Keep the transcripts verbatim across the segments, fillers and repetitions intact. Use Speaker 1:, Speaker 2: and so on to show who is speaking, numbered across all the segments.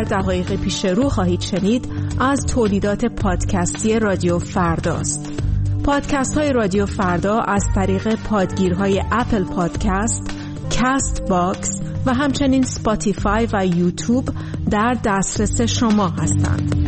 Speaker 1: دقایق پیش رو خواهید شنید از تولیدات پادکستی رادیو فرداست. پادکست های رادیو فردا از طریق پادگیرهای اپل پادکست، کست باکس و همچنین سپاتیفای و یوتیوب در دسترس شما هستند.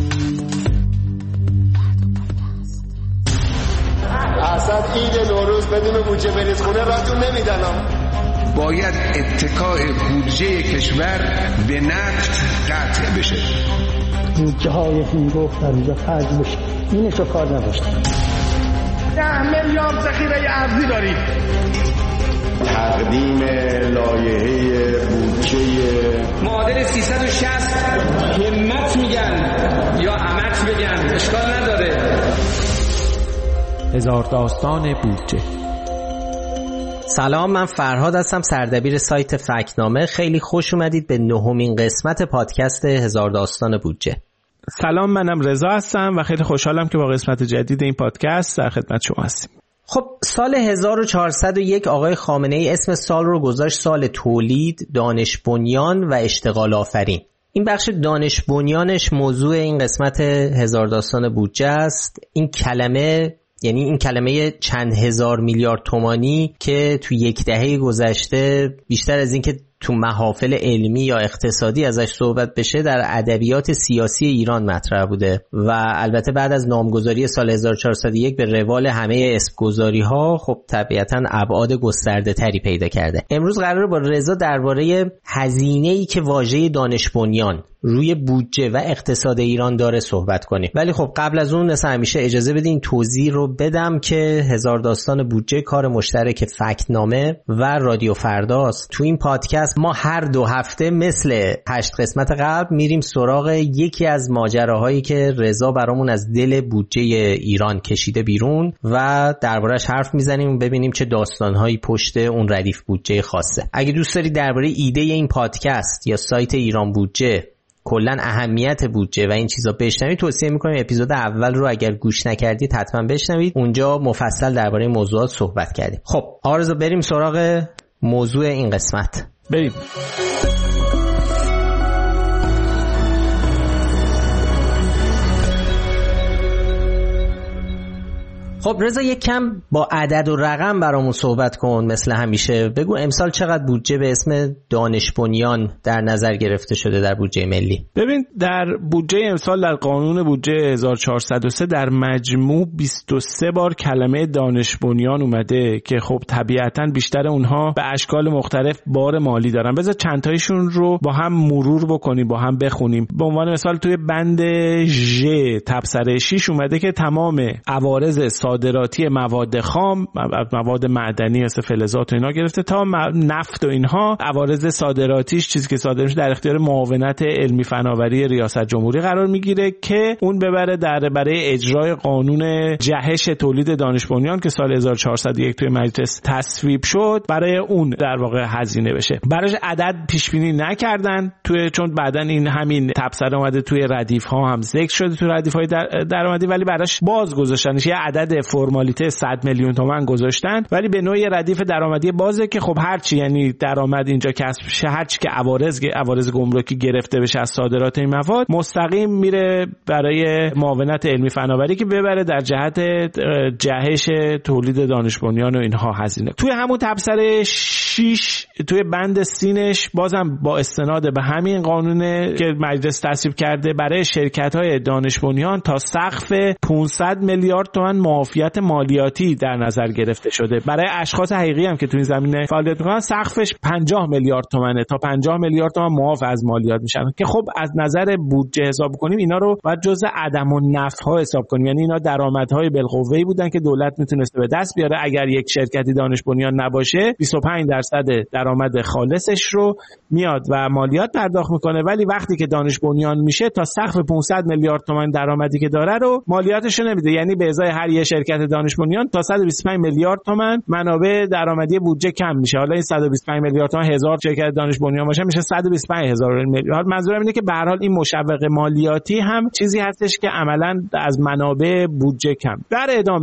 Speaker 2: اصلا عید نوروز بدون بودجه بریز خونه راتون نمیدنم.
Speaker 3: باید اتکاء بودجه کشور به نفت قطع بشه.
Speaker 4: بودجه های هنگفت در اینجا خرج بشه. اینش رو کار نداشتم.
Speaker 5: ده میلیارد ذخیره ارزی دارید.
Speaker 2: تقدیم لایحه بودجه
Speaker 6: معادل سیصد و شصت همت میگن یا همت بگن اشکال نداره.
Speaker 7: هزار داستان بودجه.
Speaker 8: سلام، من فرهاد هستم، سردبیر سایت فکتنامه. خیلی خوش اومدید به نهمین قسمت پادکست هزار داستان بودجه.
Speaker 7: سلام، منم رضا هستم و خیلی خوشحالم که با قسمت جدید این پادکست در خدمت شما هستیم.
Speaker 8: خب سال هزار و چهارصد و یک آقای خامنه ای اسم سال رو گذاشت سال تولید، دانش بنیان و اشتغال آفرین. این بخش دانش بنیانش موضوع این قسمت هزار داستان بودجه است. این کلمه یعنی این کلمه چند هزار میلیارد تومانی که تو یک دهه گذشته بیشتر از این که تو محافل علمی یا اقتصادی ازش صحبت بشه در ادبیات سیاسی ایران مطرح بوده و البته بعد از نامگذاری سال هزار و چهارصد و یک به روال همه اسمگذاری ها خب طبیعتاً ابعاد گسترده تری پیدا کرده. امروز قراره با رضا درباره هزینه‌ای که واژه دانش بنیان روی بودجه و اقتصاد ایران داره صحبت کنیم. ولی خب قبل از اون مثل همیشه اجازه بدین توضیح رو بدم که هزار داستان بودجه کار مشترک فکتنامه و رادیو فرداست. تو این پادکست ما هر دو هفته مثل هشت قسمت قبل میریم سراغ یکی از ماجراهایی که رضا برامون از دل بودجه ایران کشیده بیرون و دربارش حرف میزنیم و ببینیم چه داستانهایی پشت اون ردیف بودجه خاصه. اگه دوست داری درباره ایده این پادکست یا سایت ایران بودجه، کلا اهمیت بودجه و این چیزا بشنوید، توصیه میکنیم اپیزود اول رو اگر گوش نکردید حتما بشنوید. اونجا مفصل درباره موضوعات صحبت کردیم. خب آرزو بریم سراغ موضوع این قسمت.
Speaker 7: بریم.
Speaker 8: خب رضا یک کم با عدد و رقم برامون صحبت کن مثل همیشه. بگو امسال چقدر بودجه به اسم دانش بنیان در نظر گرفته شده در بودجه ملی؟
Speaker 7: ببین در بودجه امسال در قانون بودجه هزار و چهارصد و سه در مجموع بیست و سه بار کلمه دانش بنیان اومده که خب طبیعتاً بیشتر اونها به اشکال مختلف بار مالی دارن. بذار چند تایشون رو با هم مرور بکنیم، با هم بخونیم. به عنوان مثال توی بند ژ تبصره شش اومده که تمام عوارض صادراتی مواد خام، مواد معدنی مثل فلزات و اینا گرفته تا نفت و اینها، عوارض صادراتیش چیزی که صادر میشه در اختیار معاونت علمی فناوری ریاست جمهوری قرار میگیره که اون ببره در برای اجرای قانون جهش تولید دانش بنیان که سال هزار و چهارصد و یک توی مجلس تصویب شد، برای اون در واقع هزینه بشه. براش عدد پیش بینی نکردن توی، چون بعدن این همین تبصره اومده توی ردیف ها هم ذکر شده توی ردیف های درآمدی، ولی براش باز گذاشتنش یه عدد فرمالیته صد میلیون تومان گذاشتن، ولی به نوعی ردیف درآمدی بازه که خب هرچی یعنی درآمد اینجا کسب شه، هرچی که عوارض عوارض گمرکی گرفته بشه از صادرات این مواد مستقیم میره برای معاونت علمی فناوری که ببره در جهت جهش تولید دانش بنیان و اینها هزینه. توی همون تبصره شش توی بند سینش بازم با استناد به همین قانونه که مجلس تصویب کرده برای شرکت‌های دانش بنیان تا سقف پانصد میلیارد تومان معافیت مالیاتی در نظر گرفته شده. برای اشخاص حقیقی هم که تو این زمینه فعالیت می‌کنن سقفش پنجاه میلیارد تومانه، تا پنجاه میلیارد تومان معاف از مالیات میشن که خب از نظر بودجه حساب کنیم اینا رو باید جزء عدم النفع‌ها حساب کنیم، یعنی اینا درآمدهای بالقوه‌ای بودن که دولت میتونسته به دست بیاره اگر یک شرکتی دانش بنیان نباشه بیست و پنج درصد درآمد خالصش رو میاد و مالیات پرداخت میکنه، ولی وقتی که دانش بنیان میشه تا سقف پانصد میلیارد تومان درآمدی که داره رو مالیاتش نمیده، یعنی به ازای هر یه شرکت دانش بنیان تا صد و بیست و پنج میلیارد تومان منابع درآمدی بودجه کم میشه. حالا این صد و بیست و پنج میلیارد تومان هزار شرکت دانش بنیان باشه میشه صد و بیست و پنج هزار میلیارد. منظورم اینه که به هر حال این مشوق مالیاتی هم چیزی هستش که عملاً از منابع بودجه کم. در ادامه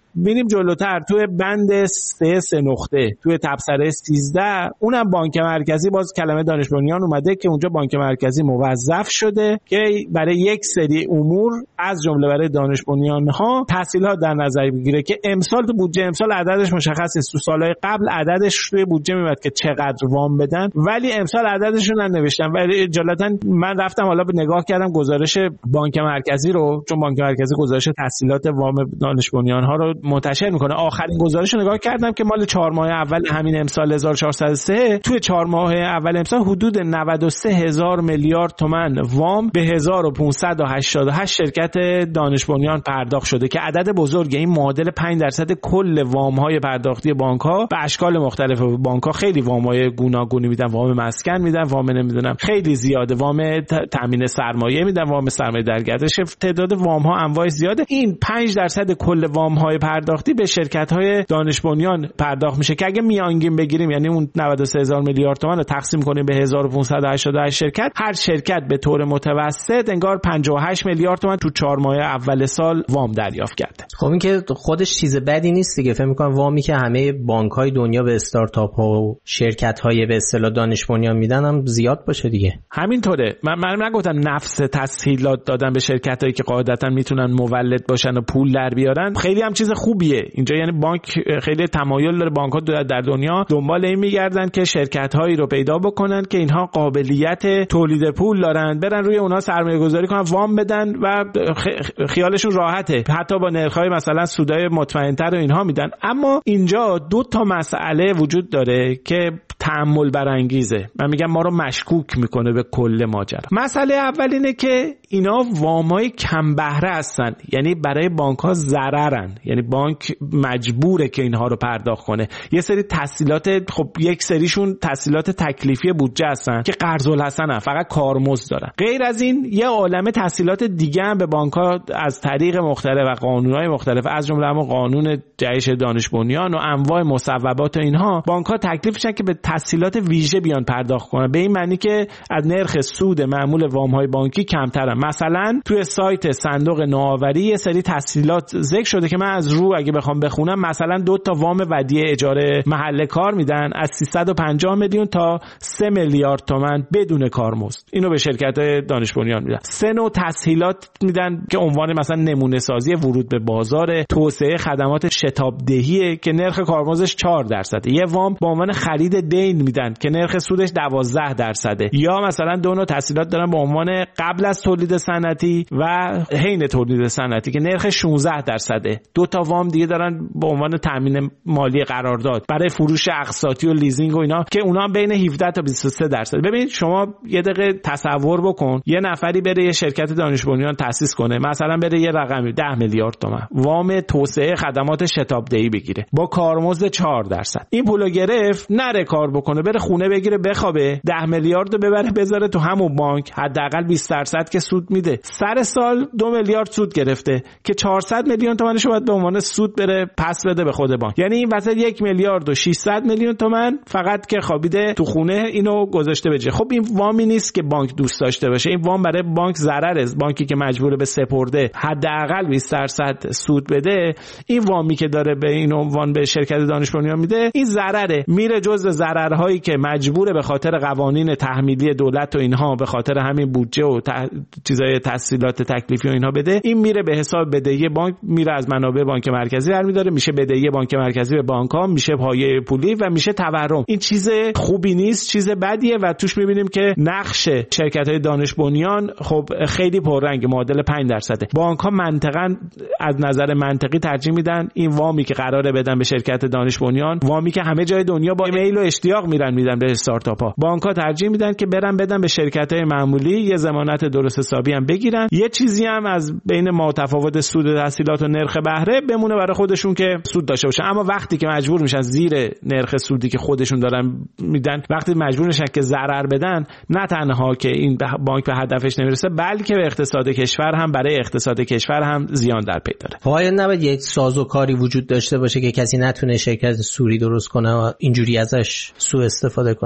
Speaker 7: ببینیم جلوتر توی بند سه سه نقطه توی تبصره سیزده اونم بانک مرکزی باز کلمه دانش بنیان اومده که اونجا بانک مرکزی موظف شده که برای یک سری امور از جمله برای دانش بنیان‌ها تسهیلات در نظر بگیره که امسال تو بودجه امسال عددش مشخص نیست. تو سالهای قبل عددش روی بودجه میاد که چقدر وام بدن، ولی امسال عددشون ننوشتن. ولی جالتاً من رفتم حالا به نگاه کردم گزارش بانک مرکزی رو، چون بانک مرکزی گزارش تسهیلات وام دانش بنیان‌ها رو منتشر میکنه. آخرین گزارش رو نگاه کردم که مال چهار ماه اول همین امسال هزار و چهارصد و سه، توی چهار ماه اول امسال حدود نود و سه هزار میلیارد تومان وام به هزار و پانصد و هشتاد و هشت شرکت دانش بنیان پرداخت شده که عدد بزرگه. این معادل پنج درصد کل وام‌های پرداختی بانک‌ها به اشکال مختلف. بانک‌ها خیلی وام‌های گوناگونی میدن، وام مسکن میدن، وام نمیدونم خیلی زیاده، وام تامین سرمایه میدن، وام سرمایه در گردش، تعداد وام‌ها انواع زیاده. این پنج درصد کل وام‌های پرداختی به شرکت‌های دانش بنیان پرداخت میشه که اگه میانگین بگیریم، یعنی اون نود و سه هزار میلیارد تومان رو تقسیم کنیم به هزار و پانصد و هشتاد و هشت شرکت، هر شرکت به طور متوسط انگار پنجاه و هشت میلیارد تومان تو چهار ماه اول سال وام دریافت کرده.
Speaker 8: خب این که خودش چیز بدی نیست دیگه. فکر می‌کنم وامی که همه بانک‌های دنیا به استارتاپ‌ها و شرکت‌های به اصطلاح دانش بنیان میدن هم زیاد باشه دیگه.
Speaker 7: همینطوره. من من نگفتم نفس تسهیلات دادن به شرکتایی که قاعدتاً میتونن مولد باشن و پول در بیارن خیلی هم چیز خوبیه. اینجا یعنی بانک خیلی تمایل داره، بانک‌ها در دنیا دنبال این میگردن که شرکت‌هایی رو پیدا بکنن که اینها قابلیت تولید پول دارن، برن روی اونها سرمایه‌گذاری کنن، وام بدن و خیالشون راحته، حتی با نرخ‌های مثلا سودای مطمئن‌تر و اینها میدن. اما اینجا دو تا مسئله وجود داره که تأمل برانگیزه. من میگم ما رو مشکوک میکنه به کل ماجرا. مسئله اول اینه که اینا وامای کم بهره هستن، یعنی برای بانک ها ضررن، یعنی بانک مجبوره که اینها رو پرداخت کنه. یه سری تسهیلات، خب یک سریشون تسهیلات تکلیفی بودجه هستن که قرض الحسنه، فقط کارمزد دارن. غیر از این یه عالمه تسهیلات دیگه هم به بانک ها از طریق مختلف و قانونهای مختلف، از جمله هم قانون جهش دانش بنیان و انواع مصوبات و اینها، بانک ها تکلیفشن که به تسهیلات ویژه بیان پرداخت کنن، به این معنی که از نرخ سود معمول وام های بانکی کمترن. مثلا توی سایت صندوق نوآوری یه سری تسهیلات ذکر شده که من از رو اگه بخوام بخونم، مثلا دو تا وام ودیعه اجاره محل کار میدن از سیصد و پنجاه میلیون تا سه میلیارد تومان بدون کارمزد. اینو به شرکت‌های دانش بنیان میدن. سه نوع تسهیلات میدن که عنوان مثلا نمونه سازی ورود به بازار، توسعه خدمات شتاب دهی که نرخ کارمزدش چهار درصده، یه وام به عنوان خرید دین میدن که نرخ سودش دوازده درصده، یا مثلا دو نوع تسهیلات دارن به عنوان قبل از تولید صنعتی و حین تولید صنعتی که نرخ شانزده درصده. دو تا وام دیگه دارن به عنوان تامین مالی قرارداد برای فروش اقساطی و لیزینگ و اینا که اونا هم بین هفده تا بیست و سه درصد. ببینید شما یه دقیقه تصور بکن، یه نفری بره یه شرکت دانش بنیان تأسیس کنه، مثلا بره یه رقمی ده میلیارد تومان وام توسعه خدمات شتاب دهی بگیره با کارمزد چهار درصد. این پولو گرفت، نره کار بکنه، بره خونه بگیره بخوابه، ده میلیارد رو ببره بذاره تو همون بانک، حداقل بیست درصد که سود میده. سر سال دو میلیارد سود گرفته که چهارصد میلیون تومانش رو باید به عنوان سود بره پس بده به خود بانک. یعنی این وسط یک میلیارد و ششصد میلیون تومان فقط که خوابیده تو خونه اینو گذاشته بجه. خب این وامی نیست که بانک دوست داشته باشه، این وام برای بانک ضرره. بانکی که مجبوره به سپرده حداقل بیست درصد سود بده، این وامی که داره به این عنوان به شرکت دانش بنیان میده، این ضرره، میره جزء ضررهایی که مجبوره به خاطر قوانین تحمیلی دولت و اینها به خاطر همین بودجه و ت... چیزای تسهیلات تکلیفی و اینها بده، این میره به حساب بدهی بانک، میره از منابع بانک مرکزی برمی‌داره، میشه بدهی بانک مرکزی به بانک‌ها، میشه پایه پولی و میشه تورم. این چیز خوبی نیست، چیز بدیه و توش میبینیم که نقش شرکت‌های دانش بنیان خب خیلی پررنگ، معادل پنج درصده. بانک‌ها منطقاً از نظر منطقی ترجیح میدن این وامی که قراره بدن به شرکت دانش بنیان، وامی که همه جای دنیا با ایمیل و اشتیاق میرن میدن به استارتاپ‌ها، بانک‌ها ترجیح میدن که برن بدن به شرکت‌های معمولی، یه ضمانت درست حسابی هم بگیرن، یه چیزی هم از بین متفاوت سود تسهیلات و نرخ بهره بمونه برای خودشون که سود داشته باشن. اما وقتی که مجبور میشن زیر نرخ سودی که خودشون دارن میدن، وقتی مجبور میشن که ضرر بدن، نه تنها که این بانک به هدفش نمیرسه، بلکه به اقتصاد کشور هم، برای اقتصاد کشور هم زیان در پی داره.
Speaker 8: پایان نباید یک سازوکاری وجود داشته باشه که کسی نتونه شرکت سوری درست کنه و اینجوری ازش سوء استفاده کنه.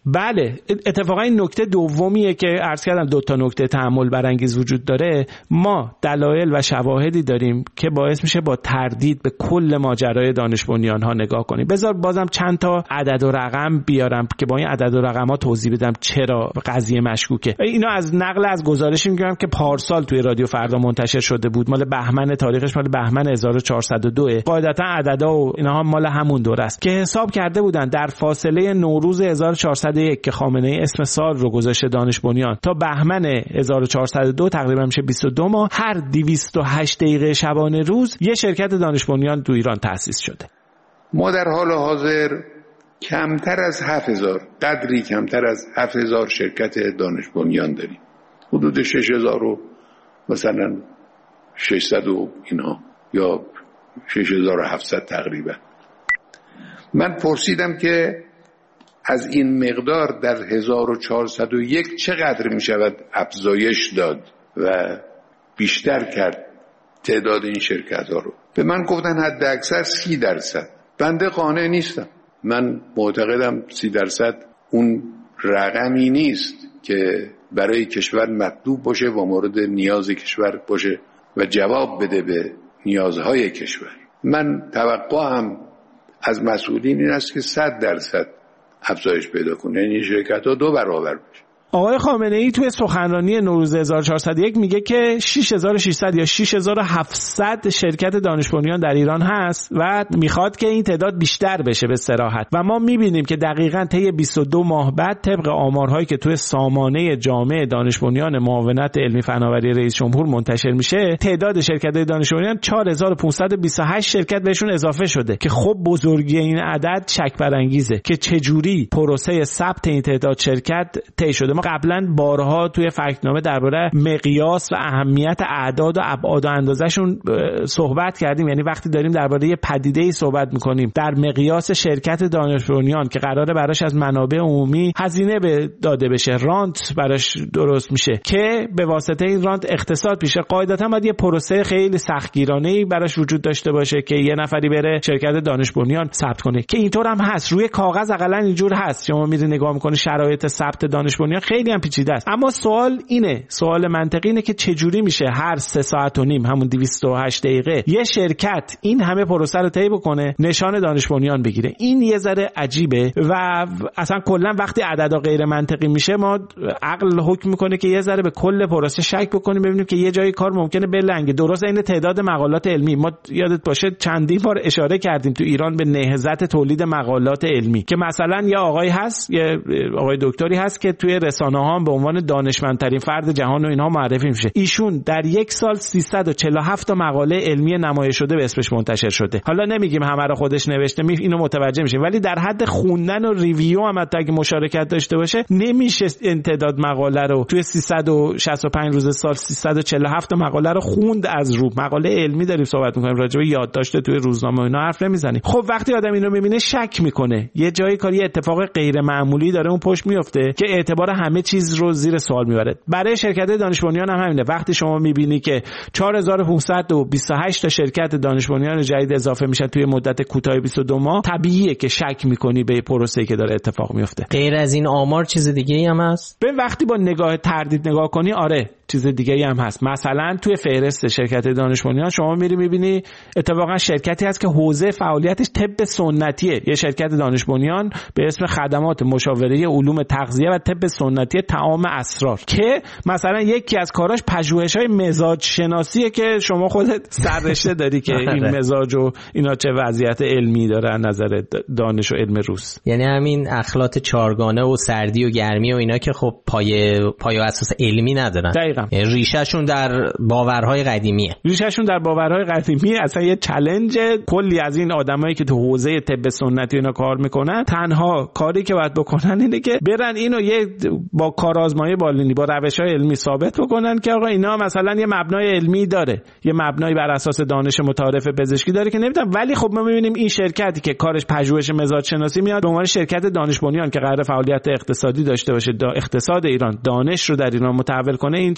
Speaker 7: بله، اتفاقا این نکته دومیه که عرض کردم دو تا نکته تأمل برانگیز وجود داره. ما دلایل و شواهدی داریم که باعث میشه با تردید به کل ماجرای دانش بنیان ها نگاه کنیم. بذار بازم چند تا عدد و رقم بیارم که با این عدد و رقم ها توضیح بدم چرا قضیه مشکوکه. اینو از نقل از گزارشی میگم که پارسال توی رادیو فردا منتشر شده بود، مال بهمن، تاریخش مال بهمن هزار و چهارصد و دو. قاعدتا عددا و اینها مال همون دوره است که حساب کرده بودن در فاصله نوروز هزار و چهارصد و یک که خامنه ای اسم سال رو گذاشته دانش بنیان تا بهمن هزار و چهارصد و دو تقریبا میشه بیست و دو ماه، هر دویست و هشت دقیقه شبانه روز یه شرکت دانش بنیان تو ایران تأسیس شده.
Speaker 3: ما در حال حاضر کمتر از هفت هزار، قدری کمتر از هفت هزار شرکت دانش بنیان داریم. حدود شش هزار و مثلا ششصد و اینها یا شش هزار و هفتصد تقریبا. من پرسیدم که از این مقدار در هزار و چهارصد و یک چقدر می شود افزایش داد و بیشتر کرد تعداد این شرکت ها رو. به من گفتن حد اکثر سی درصد. بنده قانع نیستم. من معتقدم سی درصد اون رقمی نیست که برای کشور مطلوب باشه و مورد نیاز کشور باشه و جواب بده به نیازهای کشور. من توقعم از مسئولین این است که صد درصد افزایش پیدا کنه، یعنی شرکت ها دو برابر بشه.
Speaker 7: آقای خامنه ای توی سخنرانی نوروز هزار و چهارصد و یک میگه که شش هزار و ششصد یا شش هزار و هفتصد شرکت دانش بنیان در ایران هست و میخواد که این تعداد بیشتر بشه به صراحت. و ما میبینیم که دقیقاً طی بیست و دو ماه بعد طبق آمارهایی که توی سامانه جامع دانش بنیان معاونت علمی فناوری رئیس جمهور منتشر میشه، تعداد شرکت‌های دانش بنیان چهار هزار و پانصد و بیست و هشت شرکت بهشون اضافه شده که خب بزرگی این عدد شک برانگیزه که چجوری پروسه ثبت این تعداد شرکت طی شده. ما قبلا بارها توی فکتنامه درباره مقیاس و اهمیت اعداد و ابعاد و اندازه‌شون صحبت کردیم. یعنی وقتی داریم درباره یه پدیده‌ای صحبت می‌کنیم در مقیاس شرکت دانش بنیان که قراره براش از منابع عمومی هزینه به داده بشه، رانت براش درست میشه که به واسطه این رانت اقتصاد پیشه، قاعدتاً باید یه پروسه خیلی سختگیرانه‌ای براش وجود داشته باشه که یه نفری بره شرکت دانش بنیان ثبت کنه، که اینطور هم هست. روی کاغذ حداقل اینجور هست. شما میری نگاه می‌کنی شرایط ثبت دانش بنیان خیلی هم پیچیده است. اما سوال اینه، سوال منطقی اینه که چجوری میشه هر سه ساعت و نیم، همون دویست و هشت دقیقه، یه شرکت این همه پروسه رو طی بکنه، نشان دانش بنیان بگیره. این یه ذره عجیبه و اصلا کلا وقتی عددا غیر منطقی میشه ما عقل حکم میکنه که یه ذره به کل پروسه شک بکنیم، ببینیم که یه جای کار ممکنه بلنگه. درست این تعداد مقالات علمی، ما یادت باشه چندین بار اشاره کردیم تو ایران به نهضت تولید مقالات علمی که مثلا یه آقای هست، یه آقای دکتری هست که توی رسانه‌ها به عنوان دانشمندترین فرد جهان و اینها معرفی میشه. ایشون در یک سال سیصد و چهل و هفت تا مقاله علمی نمایش شده به اسمش منتشر شده. حالا نمیگیم همه رو خودش نوشته، می اینو متوجه میشیم، ولی در حد خوندن و ریویو هم حتی اگه مشارکت داشته باشه نمیشه این تعداد مقاله رو توی سیصد و شصت و پنج روز سال سیصد و چهل و هفت تا مقاله رو خوند. از رو مقاله علمی داریم صحبت میکنیم، راجع به یادداشت توی روزنامه و اینا حرف نمیزنیم. خب وقتی آدم اینو میبینه شک میکنه، یه جایی کاری اتفاق غیر معمولی داره اون پشت میفته که اعتبار همه چیز رو زیر سوال میبره. برای شرکت دانش بنیان هم همینه. وقتی شما میبینی که چهار هزار و پانصد و بیست و هشت تا شرکت دانش بنیان جدید اضافه میشن توی مدت کوتاه بیست و دو ماه، طبیعیه که شک میکنی به پروسه‌ای که داره اتفاق میفته.
Speaker 8: غیر از این آمار چیز دیگه‌ای هم هست؟
Speaker 7: به وقتی با نگاه تردید نگاه کنی، آره چیز دیگه‌ای هم هست. مثلا توی فهرست شرکت دانش بنیان شما میری میبینی اتفاقا شرکتی هست که حوزه فعالیتش طب سنتیه، یه شرکت دانش بنیان به اسم خدمات مشاوره علوم تغذیه و طب سنتی طعام اسرار، که مثلا یکی از کاراش پژوهش‌های مزاج شناسیه که شما خودت سررشته داری که این مزاج و اینا چه وضعیت علمی داره از نظر دانش و علم روز.
Speaker 8: یعنی همین اخلاط چارگانه و سردی و گرمی و اینا که خب پای پای اساس علمی ندارن.
Speaker 7: دقیقاً.
Speaker 8: ریشه‌شون در باورهای قدیمیه.
Speaker 7: ریشه‌شون در باورهای قدیمیه. اصلا یه چالش کلی از این آدمایی که تو حوزه طب سنتی اینا کار میکنن، تنها کاری که باید بکنن اینه که برن اینو یه با کارآزمایی بالینی با روش‌های علمی ثابت بکنن که آقا اینا مثلا یه مبنای علمی داره، یه مبنایی بر اساس دانش متعارف پزشکی داره که نمیدونم. ولی خب ما می‌بینیم این شرکتی که کارش پژوهش مزاج شناسی میاد به عنوان شرکت دانش بنیان که قرار فعالیت اقتصادی داشته باشه، دا اقتصاد ایران، دانش رو در ایران متحول کنه، این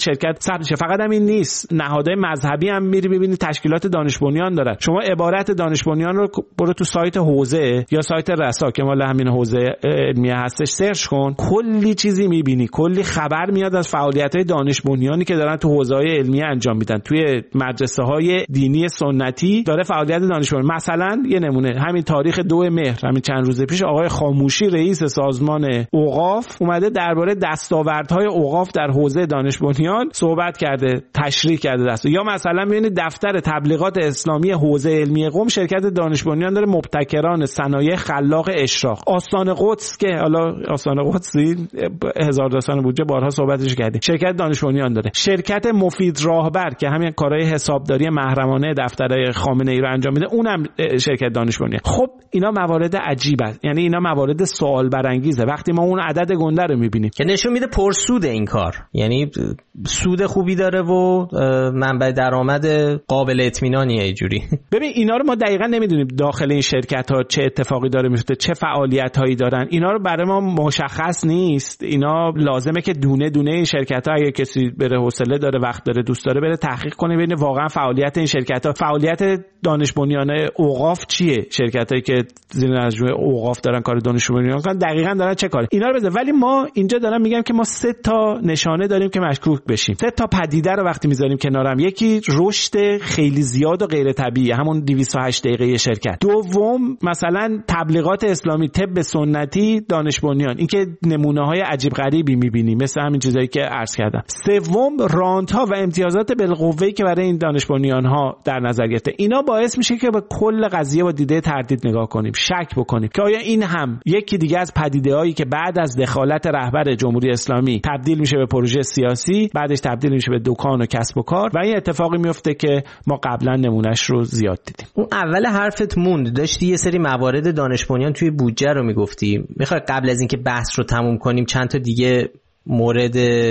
Speaker 7: شرکت ثبت شه. فقط هم این نیست، نهادهای مذهبی هم میری ببینی تشکیلات دانش بنیان دارن. شما عبارت دانش بنیان رو برو تو سایت حوزه یا سایت رسا که مال همین حوزه علمیه هستش سرچ کن، کلی چیزی میبینی، کلی خبر میاد از فعالیت‌های دانش بنیانی که دارن تو حوزه‌های علمیه انجام میدن. توی مدرسه‌های دینی سنتی داره فعالیت دانش بنیان. مثلا یه نمونه همین تاریخ دو مهر، همین چند روز پیش آقای خاموشی رئیس سازمان اوقاف اومده درباره دستاوردهای اوقاف در حوزه دانش بنیان صحبت کرده، تشریح کرده دست. یا مثلا ببینید دفتر تبلیغات اسلامی حوزه علمی قم شرکت دانش بنیان داره مبتکران صنایع خلاق اشراق. آستان قدس که حالا آستان قدسی هزار داستان بودجه بارها صحبتش کردیم، شرکت دانش بنیان داره. شرکت مفید راهبر که همین کارهای حسابداری محرمانه دفترهای خامنه ای رو انجام میده، اونم شرکت دانش بنیان. خب اینا موارد عجیب است، یعنی اینا موارد سوال برانگیزه وقتی ما اون عدد گنده رو میبینیم
Speaker 8: که نشون میده پرسود این کار، یعنی سود خوبی داره و منبع درآمد قابل اطمینانیه اینجوری.
Speaker 7: ببین اینا رو ما دقیقاً نمیدونیم داخل این شرکت ها چه اتفاقی داره میفته، چه فعالیت هایی دارن، اینا رو برای ما مشخص نیست. اینا لازمه که دونه دونه این شرکت ها اگه کسی بره حوصله داره وقت داره دوست داره بره تحقیق کنه ببینه واقعا فعالیت این شرکت ها، فعالیت دانش بنیان اوقاف چیه، شرکت هایی که زیر مجموعه اوقاف دارن کار دانش بنیان کنن دقیقاً دارن چه کاری، اینا رو بذار. ولی ما اینجا دارم میگم که ما سه تا نشانه داریم که مشکوک بشیم، سه تا پدیده رو وقتی میذاریم کنارم. یکی رشد خیلی زیاد و غیر طبیعی، همون دویست و هشت دقیقه شرکت. دوم مثلا تبلیغات اسلامی، طب سنتی، دانش بنیان، این که نمونه های عجیب غریبی میبینیم مثل همین چیزایی که عرض کردم. سوم رانت ها و امتیازات بالقوه‌ای که برای این دانش بنیان ها در نظر گرفته. اینا باعث میشه که به کل قضیه با دیده تردید نگاه کنیم، شک بکنیم که آیا این هم یکی دیگه از پدیده‌هایی که بعد از دخالت رهبر جمهوری اسلامی تبدیل میشه به پروژه سیاسی، بعدش تبدیل میشه به دکان و کسب و کار و این اتفاقی میفته که ما قبلا نمونهش رو زیاد دیدیم.
Speaker 8: اون اول حرفت موند، داشتی یه سری موارد دانش بنیان توی بودجه رو میگفتی. میخوای قبل از اینکه بحث رو تموم کنیم چند تا دیگه مورد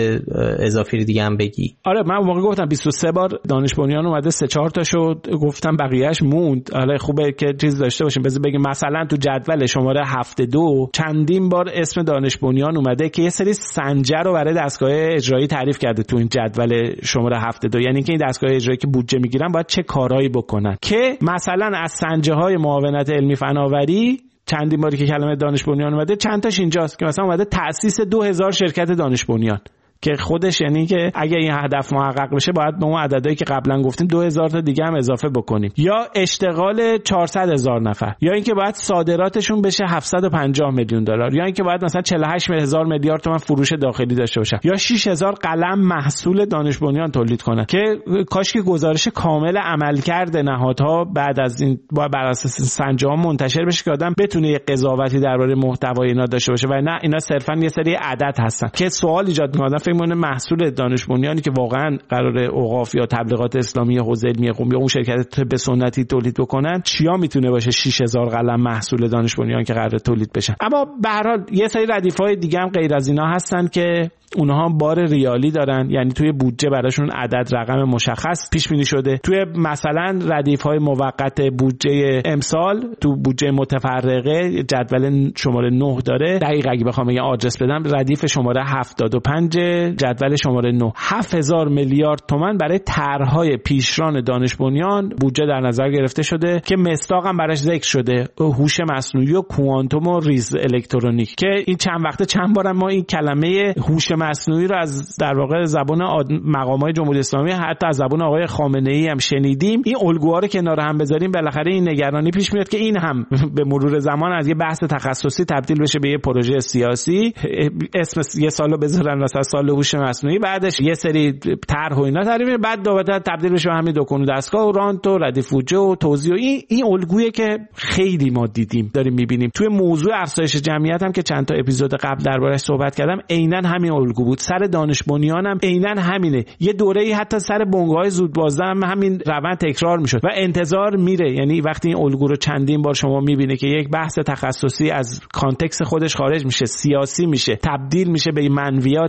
Speaker 8: اضافی دیگه هم بگی؟
Speaker 7: آره من اون موقع گفتم بیست و سه بار دانش بنیان اومده، سه چهار تا شد گفتم بقیه‌اش موند. حالا خوبه که چیز داشته باشیم، بذار بگیم مثلا تو جدول شماره هفت دو چندین بار اسم دانش بنیان اومده که یه سری سنجه رو برای دستگاه اجرایی تعریف کرده تو این جدول شماره هفت دو، یعنی که این دستگاه اجرایی که بودجه میگیرن باید چه کارهایی بکنن، که مثلا از سنجه‌های معاونت علمی فناوری چندین باری که کلمه دانش بنیان اومده چند تاش اینجاست که مثلا اومده تأسیس دو هزار شرکت دانش بنیان، که خودش یعنی که اگه این هدف محقق بشه باید به اون عددهایی که قبلا گفتیم دو هزار تا دیگه هم اضافه بکنیم، یا اشتغال چهارصد هزار نفر، یا اینکه باید صادراتشون بشه هفتصد و پنجاه میلیون دلار، یا اینکه باید مثلا چهل و هشت هزار میلیارد تومان فروش داخلی داشته باشن، یا شش هزار قلم محصول دانش بنیان تولید کنن، که کاش که گزارش کامل عملکرد نهادها بعد از این با بر اساس سنجام منتشر بشه که آدم بتونه یه قضاوتی درباره محتوای اینا داشته باشه، و نه اینا صرفا یه سری عدد هستن که سوال ایجاد می‌کنه. فکر می‌کنم محصول دانش بنیانی که واقعا قرار اوقاف یا تبلیغات اسلامی حوزه علمی قم یا اون شرکت به سنتی تولید بکنن چیا میتونه باشه شش هزار قلم محصول دانش بنیان که قرار تولید بشن. اما به هر حال یه سری ردیف‌های دیگه هم غیر از اینا هستن که اونها بار ریالی دارن، یعنی توی بودجه براشون عدد رقم مشخص پیش بینی شده. توی مثلا ردیف‌های موقت بودجه امسال تو بودجه متفرقه جدول شماره نه داره، دقیق اگه بخوام یه آدرس بدم ردیف شماره هفتاد و پنج جدول شماره نه هفت هزار میلیارد تومان برای طرح‌های پیشران دانش بنیان بودجه در نظر گرفته شده که مصداق هم براش ذکر شده، هوش مصنوعی و کوانتوم و ریز الکترونیک، که این چند وقته چند بار ما این کلمه هوش مصنوعی رو از در واقع زبان مقامات جمهوری اسلامی حتی از زبان آقای خامنه ای هم شنیدیم. این الگوها رو کنار هم بذاریم بالاخره این نگرانی پیش میاد که این هم به مرور زمان از یه بحث تخصصی تبدیل بشه به یه پروژه سیاسی، اسم یه سالو بذارن مثلا سال هوش مصنوعی، بعدش یه سری طرح و اینا تعریف، بعد دوباره تبدیل بشه به همین دکون و دستگاه و رانت و ردیف بودجه و توزیع. و این این الگویی که خیلی ما دیدیم داریم میبینیم توی موضوع افزایش جمعیت هم که چند تا اپیزود قبل دربارش صحبت کردم، عیناً همین الگو بود. سر دانش بنیان هم عیناً همینه، یه دوره‌ای حتی سر بنگاه‌های زود بازده هم همین روند تکرار میشد و انتظار میره، یعنی وقتی این الگو رو چندین بار شما میبینه که یک بحث تخصصی از کانتکست خودش خارج میشه، سیاسی میشه، تبدیل میشه به منویات یه نفر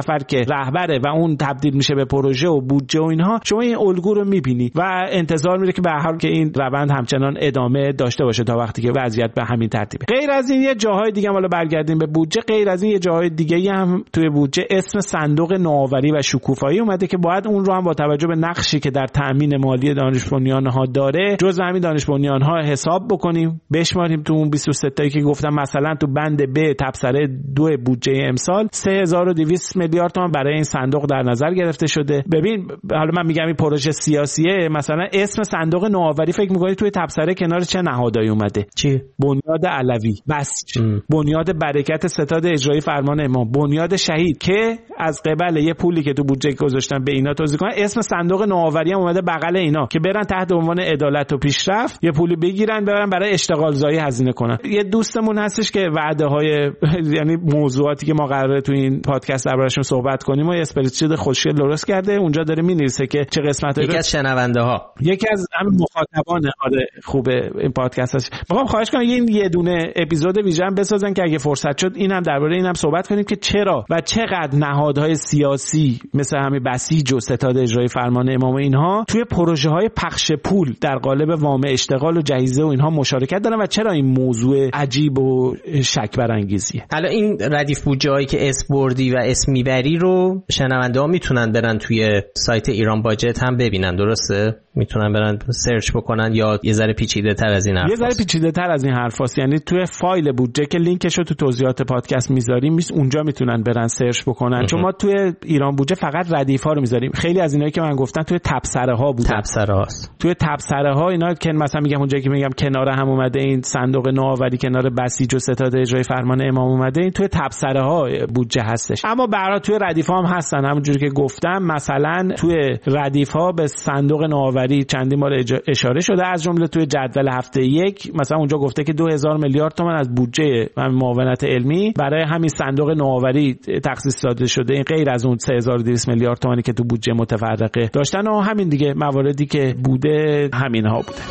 Speaker 7: نفر که رهبره و اون تبدیل میشه به پروژه و بودجه و اینها، شما این الگو رو میبینی و انتظار میره که به هر حال که این روند همچنان ادامه داشته باشه تا وقتی که وضعیت به همین ترتیبه. غیر از این یه جاهای دیگه هم، حالا برگردیم به بودجه، غیر از این یه جاهای دیگه هم توی بودجه اسم صندوق نوآوری و شکوفایی اومده که باید اون رو هم با توجه به نقشی که در تامین مالی دانش بنیان‌ها داره جزء همین دانش بنیان‌ها حساب بکنیم، بشماریم تو اون بیست و سه تایی که گفتم. مثلا تو بند ب تبصره دو بودجه امسال سه هزار و دویست میلیارد تومان برای این صندوق در نظر گرفته شده. ببین حالا من میگم این پروژه سیاسیه، مثلا اسم صندوق نوآوری فکر می‌کنی توی تبصره کنار چه نهادایی اومده؟ چی؟ بنیاد علوی، بس بنیاد برکت ستاد اجرایی فرمان امام، بنیاد شهید که از قبل یه پولی که تو بودجه گذاشتن به اینا توزیع کنن، اسم صندوق نوآوری هم اومده بغل اینا که برن تحت عنوان عدالت و پیشرفت یه پولی بگیرن برن برای اشتغال زایی هزینه کنن. یه دوستمون هستش که وعده های یعنی موضوعاتی که ما قراره تو این پادکست دربارشون صحبت کنیم و اسپریتشیت خوشگل درست کرده، اونجا داره می‌نویسه که چه قسمتایی
Speaker 8: یکی از شنونده ها،
Speaker 7: یکی از همین مخاطبان آره خوبه این پادکست هست، میخوام خواهش کنم این یه دونه اپیزود ویژه بسازن که اگه فرصت شد اینم درباره اینم صحبت کنیم که چرا و چقدر نهادهای سیاسی مثل همین بسیج و ستاد اجرایی فرمان امام اینها توی پروژه‌های پخش پول در قالب وام اشتغال و جهیزه و اینها مشارکت دارن و چرا این موضوع عجیب و شک برانگیزیه.
Speaker 8: حالا این ردیف بودجه‌ای که اسم بردی و اسم میبری رو شنونده‌ها میتونن برن توی سایت ایران باجت هم ببینن، درسته؟ میتونن برن سرچ بکنن یا یه ذره پیچیده‌تر از این حرفاست؟
Speaker 7: یه ذره پیچیده‌تر از این حرفاست، یعنی توی فایل بودجه که لینکش رو تو توضیحات پادکست میذاریم اونجا میتونن برن سرچ بکنن. چون ما توی ایران بودجه فقط ردیف‌ها رو میذاریم. خیلی از اینایی که من گفتم توی تبصره ها بوده.
Speaker 8: تبصره هاست.
Speaker 7: توی تبصره ها اینا که مثلا میگم اونجایی که میگم کنار هم اومده این صندوق نوآوری، کنار بسیج و ستاد اجرایی فرمان امام اومده، این توی تبصره ها بودجه هستش. اما برای توی ردیف ها هم هستن، همونجوری که گفتم. مثلا توی ردیف ها به صندوق نوآوری چندین بار اشاره شده، از جمله توی جدول هفته یک مثلا اونجا گفته که دو هزار میلیارد تومان از بودجه معاونت علمی برای همین صندوق نوآوری تخصیص داده شده، این غیر از اون سه هزار و دویست میلیارد تومانی که تو بودجه متفرقه داشتن و همین دیگه مواردی که بوده همین ها بوده.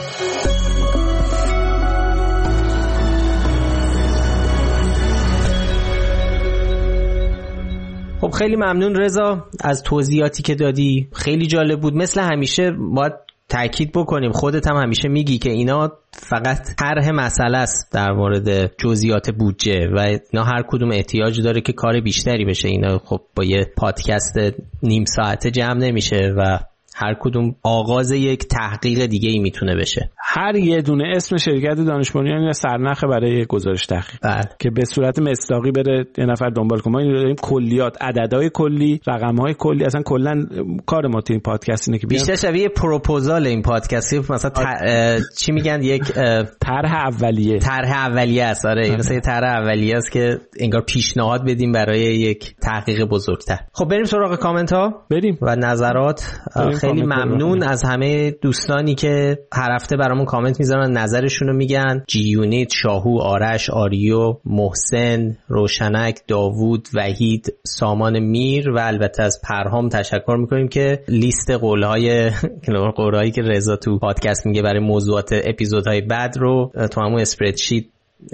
Speaker 8: خب خیلی ممنون رضا از توضیحاتی که دادی، خیلی جالب بود. مثل همیشه باید تأکید بکنیم، خودت هم همیشه میگی که اینا فقط طرح مسئله است در مورد جزئیات بودجه و اینا هر کدوم احتیاج داره که کار بیشتری بشه. اینا خب با یه پادکست نیم ساعته جمع نمیشه و هر کدوم آغاز یک تحقیق دیگه ای میتونه بشه.
Speaker 7: هر یه دونه اسم شرکت دانش بنیان یا سرنخ برای گزارش تحقیق
Speaker 8: بله.
Speaker 7: که به صورت مصداقی بره یه نفر دنبال کنه. ما این داریم کلیات، عددهای کلی، رقمهای کلی، اصلا کلا کار ما تو این پادکست اینه که
Speaker 8: بیشتر شبیه پروپوزال این پادکستی، مثلا ت... چی میگن یک
Speaker 7: طرح اولیه
Speaker 8: طرح اولیه است. آره مثلا طرح اولیه است که انگار پیشنهاد بدیم برای یک تحقیق بزرگتر. خب بریم سراغ کامنت ها
Speaker 7: بریم
Speaker 8: و نظرات. خیلی ممنون از همه دوستانی که هر هفته برامون کامنت میذارن، نظرشون رو میگن. جی یونیت، شاهو، آرش، آریو، محسن، روشنک، داوود، وحید، سامان میر و البته از پرهام تشکر میکنیم که لیست قولهای قولهایی که رضا تو پادکست میگه برای موضوعات اپیزودهای بعد رو تو همون اسپردشیت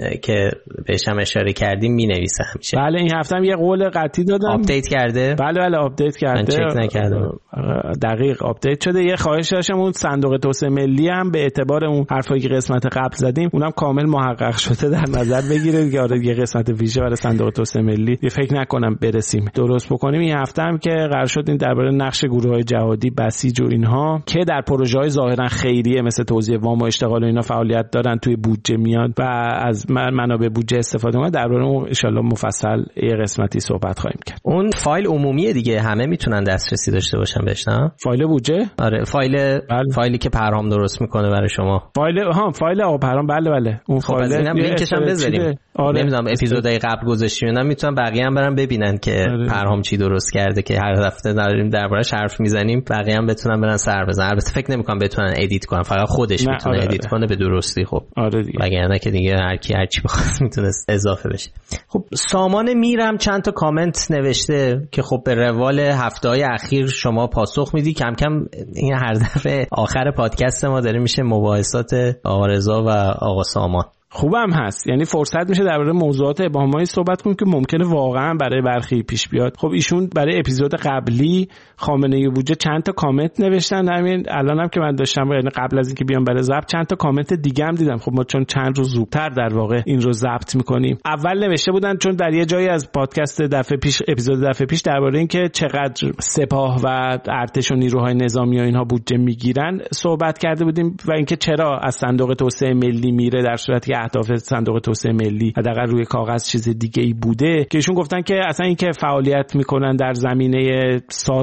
Speaker 8: که بهش هم اشاره کردیم می نویسه همیشه.
Speaker 7: بله این هفته هم یه قول قطعی دادم.
Speaker 8: آپدیت کرده؟
Speaker 7: بله بله آپدیت کرده.
Speaker 8: من چک نکردم.
Speaker 7: دقیق آپدیت شده. یه خواهش داشتم اون صندوق توسعه ملی هم به اعتبار اون حرفایی که قسمت قبل زدیم اونم کامل محقق شده در نظر بگیرید که آره یه قسمت ویژه برای صندوق توسعه ملی یه فکر نکنم برسیم درست بکنیم. این هفته هم که قرار شد این درباره نقش گروه‌های جهادی، بسیج و اینها که در پروژه‌های ظاهرا خیریه مثل توزیع وام و اشتغال و اینا فعالیت دارن توی بودجه میاد و از منابع بودجه استفاده کنه، درباره اون ان شاءالله مفصل یه قسمتی صحبت خواهیم کرد.
Speaker 8: اون فایل عمومیه دیگه، همه میتونن دسترسی داشته باشن بهش، نه؟
Speaker 7: فایل بودجه؟
Speaker 8: آره فایل بله. فایلی که پرهام درست میکنه برای شما.
Speaker 7: فایل ها فایل آقا پرهام بله بله اون
Speaker 8: خب
Speaker 7: فایل
Speaker 8: اینم لینکش هم بذاریم. آره. نمیدونم اپیزودهای قبل گذاشتیم اینا میتونن بقیه هم برن ببینن که آره. پرهام چی درست کرده که هر هفته داریم دربارش حرف میزنیم، بقیه هم بتونن برن سر بزنن. البته فکر نمیکنم بتونن ادیت کنن، فقط خودش میتونه آره. ادیت کنه به درستی. خب
Speaker 7: آره دیگه.
Speaker 8: وگرنه که دیگه هر کی هر چی بخواد میتونست اضافه بشه. خب سامان میرم چند تا کامنت نوشته که خب به روال هفته‌های اخیر شما پاسخ میدی. کم کم این هر دفعه آخر پادکست ما داره میشه مباحثات آقا رضا و آقا سامان.
Speaker 7: خوبم هست، یعنی فرصت میشه درباره موضوعات ابهامایی صحبت کنیم که ممکنه واقعا برای برخی پیش بیاد. خب ایشون برای اپیزود قبلی خامنه‌ای و بودجه چند تا کامنت نوشتن، همین الانم که من داشتم یعنی قبل از اینکه بیام برای ضبط چند تا کامنت دیگه هم دیدم. خب ما چون چند روز زودتر در واقع این رو ضبط میکنیم، اول نوشته بودن چون در یه جایی از پادکست دفعه پیش اپیزود دفعه پیش درباره اینکه چقدر سپاه و ارتش و نیروهای نظامی و اینها بودجه میگیرن صحبت کرده بودیم و اینکه چرا از صندوق توسعه ملی میره در صورتی که اهداف صندوق توسعه ملی حداقل روی کاغذ چیز دیگه ای بوده، که ایشون گفتن که اصلا اینکه فعالیت میکنن در زمینه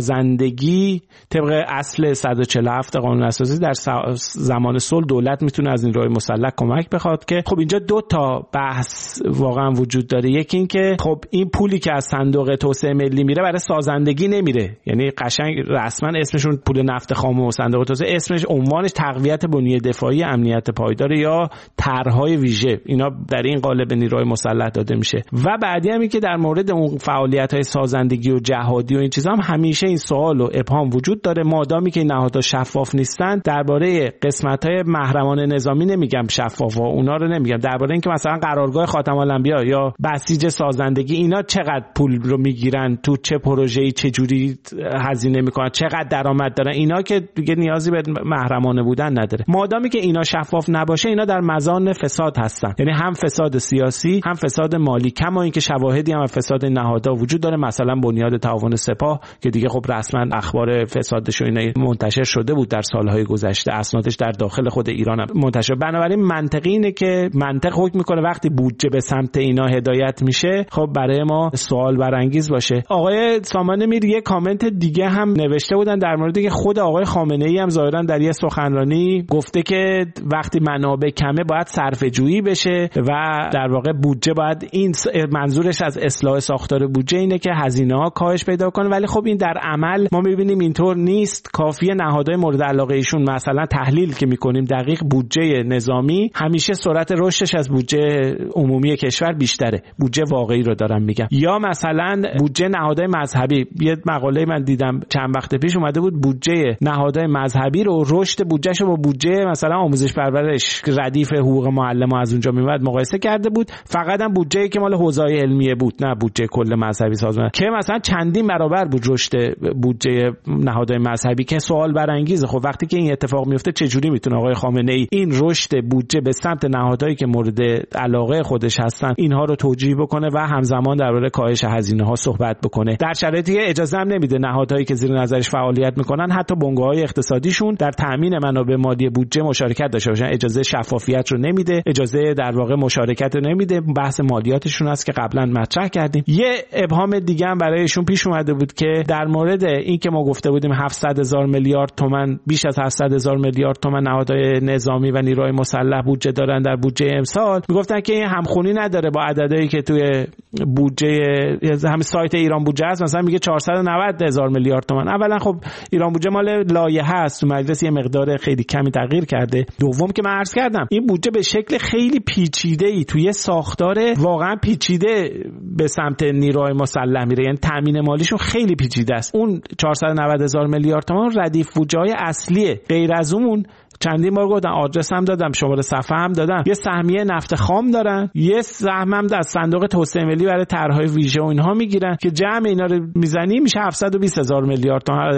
Speaker 7: سازندگی طبق اصل صد و چهل و هفت قانون اساسی در زمان صلح دولت میتونه از نیروهای مسلح کمک بخواد. که خب اینجا دو تا بحث واقعا وجود داره. یکی این که خب این پولی که از صندوق توسعه ملی میره برای سازندگی نمیره، یعنی قشنگ رسما اسمشون پول نفت خام و صندوق توسعه اسمش عنوانش تقویت بنیه دفاعی امنیت پایدار یا طرح‌های ویژه، اینا در این قالب نیروهای مسلح داده میشه. و بعدی هم این که در مورد اون فعالیت‌های سازندگی و جهادی و این چیزا هم همیشه این سوال و ابهام وجود داره، مادامی که این نهادها شفاف نیستن. درباره قسمت‌های محرمانه نظامی نمیگم شفافا، اونا رو نمیگم، درباره اینکه مثلا قرارگاه خاتم الانبیا یا بسیج سازندگی اینا چقدر پول رو میگیرن، تو چه پروژه‌ای چه جوری هزینه میکنن، چقدر درآمد دارن، اینا که دیگه نیازی به محرمانه بودن نداره. مادامی که اینا شفاف نباشه اینا در مزان فساد هستن، یعنی هم فساد سیاسی هم فساد مالی، کما اینکه شواهدی هم فساد نهادها وجود داره، مثلا بنیاد تعاون سپاه که دیگه خب رسما اخبار فسادش و اینا منتشر شده بود در سالهای گذشته، اسنادش در داخل خود ایران هم منتشر. بنابراین منطقی اینه که منطق حکم میکنه وقتی بودجه به سمت اینا هدایت میشه خب برای ما سوال برانگیز باشه. آقای سامان میر یک کامنت دیگه هم نوشته بودن در مورد که خود آقای خامنه‌ای هم ظاهرا در یه سخنرانی گفته که وقتی منابع کمه باید صرفه جویی بشه و در واقع بودجه باید، این منظورش از اصلاح ساختار بودجه اینه که هزینه‌ها کاهش پیدا کنه، ولی خب این در عمل ما می‌بینیم اینطور نیست. کافیه نهادهای مورد علاقه ایشون مثلا تحلیل که می‌کنیم دقیق بودجه نظامی همیشه سرعت رشدش از بودجه عمومی کشور بیشتره، بودجه واقعی رو دارم میگم. یا مثلا بودجه نهادهای مذهبی، یه مقاله من دیدم چند وقت پیش اومده بود بودجه نهادهای مذهبی رو، رشد بودجهشو با بودجه مثلا آموزش پرورش ردیف حقوق معلم‌ها از اونجا میومد مقایسه کرده بود، فقط هم بودجه‌ای که مال حوزه‌های علمیه بود نه بودجه کل مذهبی سازمان، که مثلا چندین برابر بود رشد بودجه نهادهای مذهبی، که سوال برانگیزه. خب وقتی که این اتفاق میفته چجوری میتونه آقای خامنه‌ای این رشد بودجه به سمت نهادهایی که مورد علاقه خودش هستن اینها رو توجیه بکنه و همزمان درباره کاهش هزینه‌ها صحبت بکنه، در شرایطی که اجازه هم نمیده نهادهایی که زیر نظرش فعالیت میکنن حتی بنگاه‌های اقتصادیشون در تامین منابع مالی بودجه مشارکت داشته باشن، اجازه شفافیت رو نمیده، اجازه در واقع مشارکت رو نمیده، بحث مالیاتشون هست که قبلا مطرح کردیم. یه ابهام دیگه هم برایشون پیش اومده بود که در مورد این که ما گفته بودیم هفتصد هزار میلیارد تومان، بیش از هفتصد هزار میلیارد تومان نهادهای نظامی و نیروهای مسلح بودجه دارن در بودجه امسال، میگفتن که این همخونی نداره با عددی که توی بودجه همین سایت ایران بودجه هست، مثلا میگه چهارصد و نود هزار میلیارد تومان. اولا خب ایران بودجه مال لایحه است، تو مجلس یه مقدار خیلی کمی تغییر کرده. دوم که من عرض کردم این بودجه به شکل خیلی پیچیده‌ای توی ساختار واقعا پیچیده به سمت نیروهای مسلح میره، یعنی تامین مالیشون خیلی پیچیده است. اون چهارصد و نود هزار میلیارد تومان ردیف بودجه‌های اصلیه، غیر از اون چندین بار گفتم، آدرس هم دادم، شماره صفحه هم دادم، یه سهمیه نفت خام دارن، یه سهم هم از صندوق توسعه ملی برای طرح‌های ویژه و اینها میگیرن که جمع اینا رو میزنی میشه هفتصد و بیست هزار میلیارد تومان،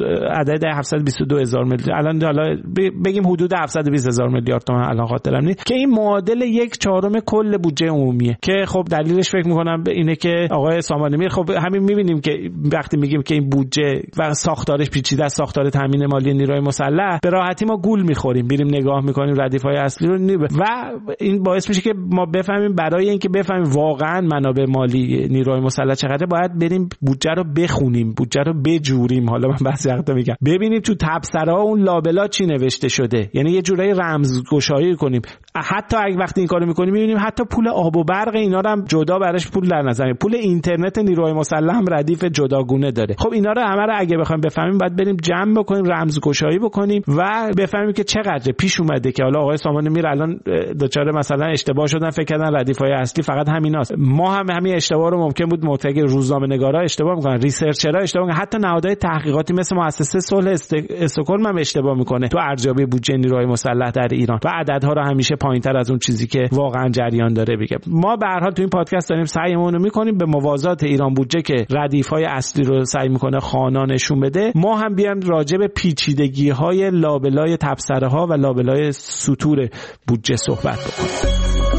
Speaker 7: عدد هفتصد و بیست و دو هزار میلیارد، الان حالا بگیم حدود هفتصد و بیست هزار میلیارد تومان الان خاطرم نیست، که این معادل یک چهارم کل بودجه عمومیه. که خب دلیلش فکر می‌کنم اینه که آقای سامان میر، خب همین می‌بینیم که وقتی میگیم که این بودجه و ساختارش پیچیده است، ساختار تامین مالی نیروهای مسلح، به راحتی ما گول می‌خوریم، میریم نگاه میکنیم ردیف‌های اصلی رو نیبه. و این باعث میشه که ما بفهمیم برای اینکه بفهمیم واقعا منابع مالی نیروهای مسلح چقدره باید بریم بودجه رو بخونیم، بودجه رو بجوریم. حالا من بحث وقتا میگم ببینیم تو تبصره‌ها اون لابلا چی نوشته شده، یعنی یه جورایی رمزگشایی کنیم. حتی اگه وقتی این کارو میکنیم میبینیم حتی پول آب و برق اینا رو هم جدا براش پول در نظر، پول اینترنت نیروهای مسلح هم ردیف جداگونه داره. خب اینا رو همه رو اگه بخوایم بفهمیم باید بریم جمع بکنیم، رمزگشایی بکنیم و بفهمیم که چقدر پیش اومده که حالا آقای سامان میر الان دوچاره مثلا اشتباه شدن، فکر کردن ردیف‌های اصلی فقط همیناست. ما هم همین اشتباه رو ممکن بود معتقد روزنامه‌نگارا اشتباه میکنن، ریسرچرها اشتباه میکنن، حتی نهادهای تحقیقاتی مثل مؤسسه صلح استکهلم هم اشتباه میکنه تو ارزیابی بودجه نیروهای مسلح در ایران و عددها رو همیشه پایینتر از اون چیزی که واقعا جریان داره بگه. ما به هر حال تو این پادکست داریم سعیمون رو میکنیم به موازات ایران بودجه که ردیف‌های اصلی رو سعی میکنه خوانا نشون بده، ما هم بیایم راجع به پیچیدگی‌های لابلای تبصره‌ها و لابلای سطور بودجه صحبت بکنیم.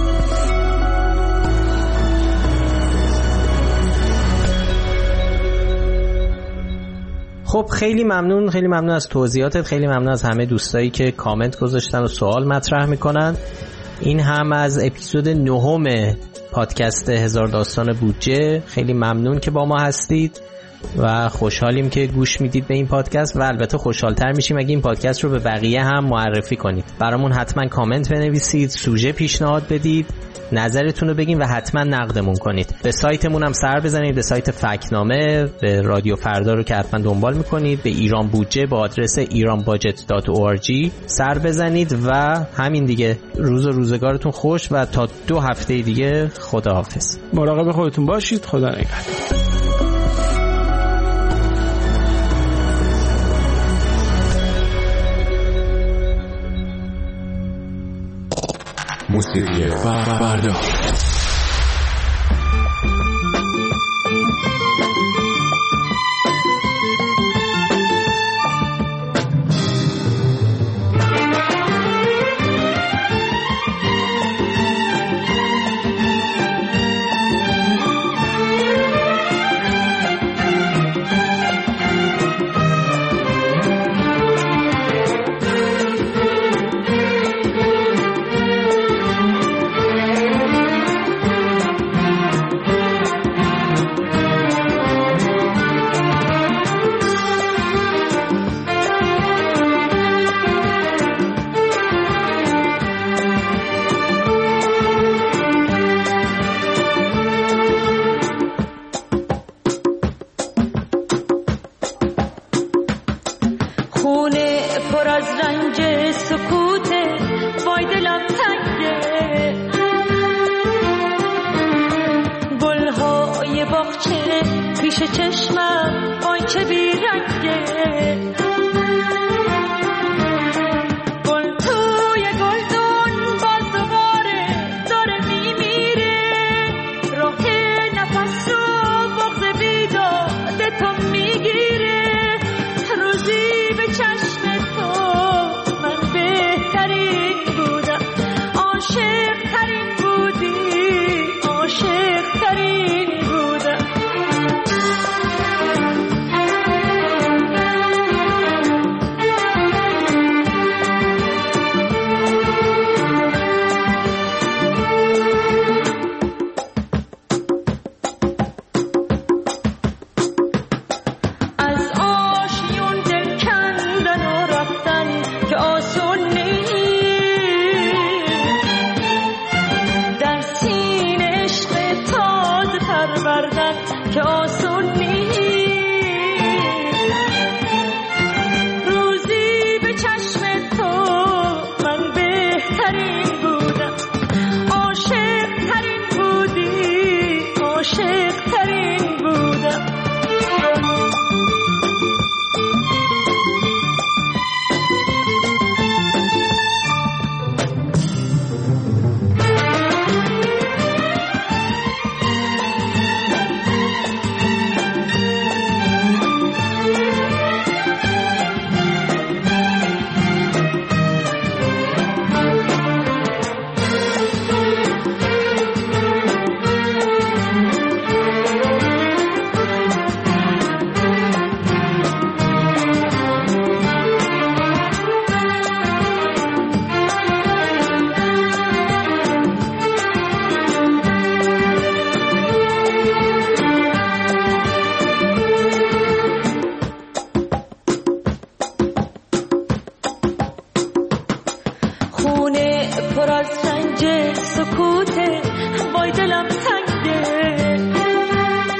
Speaker 8: خب خیلی ممنون، خیلی ممنون از توضیحاتت، خیلی ممنون از همه دوستایی که کامنت گذاشتن و سوال مطرح میکنن. این هم از اپیزود نهم پادکست هزار داستان بودجه. خیلی ممنون که با ما هستید و خوشحالیم که گوش میدید به این پادکست و البته خوشحالتر میشیم اگه این پادکست رو به بقیه هم معرفی کنید. برامون حتما کامنت بنویسید، سوژه پیشنهاد بدید، نظرتون رو بگین و حتما نقدمون کنید. به سایتمون هم سر بزنید، به سایت فکنامه، به رادیو فردا رو که حتما دنبال میکنید، به ایران بودجه با آدرس ایران باجت دات او آر جی سر بزنید و همین دیگه. روز و روزگارتون خوش و تا دو هفته دیگه خداحافظ.
Speaker 7: مراقب خودتون باشید. خدا نگهدار.
Speaker 9: موسیقی فردا.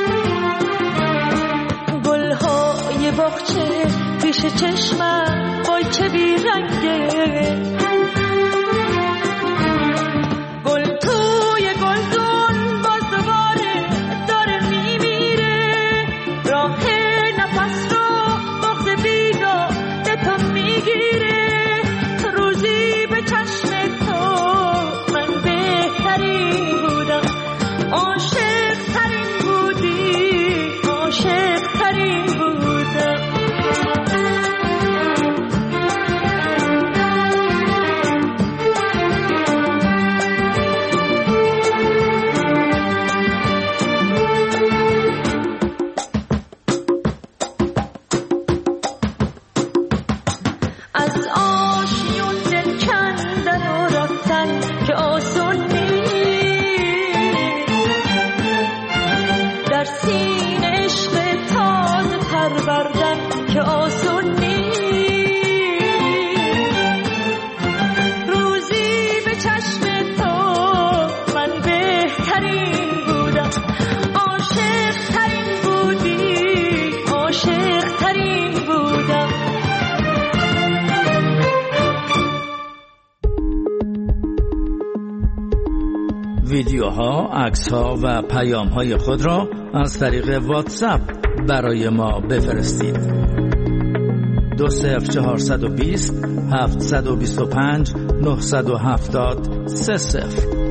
Speaker 10: باغچه پیش چشمم
Speaker 9: وای چه بیرنگه گل توی گلدون باز دوباره داره میمیره راه نفس رو بغض بیداده تو میگیره روزی به چشم تو من بهترین بودم عاشق ترین بودی عاشق ترین بودم از آشیون دل کندن و رفتن که آسون نیست در سینه عشق تازه پروردن که آسون نیست روزی به چشم تو من بهترین بودم عاشق ترین بودی عاشق ترین بودم
Speaker 10: ویدیوها، عکس‌ها و پیام‌های خود را از طریق واتساپ برای ما بفرستید. دو صفر چهارصد و بیست هفتصد و بیست و پنج نهصد و هفتاد سه صفر.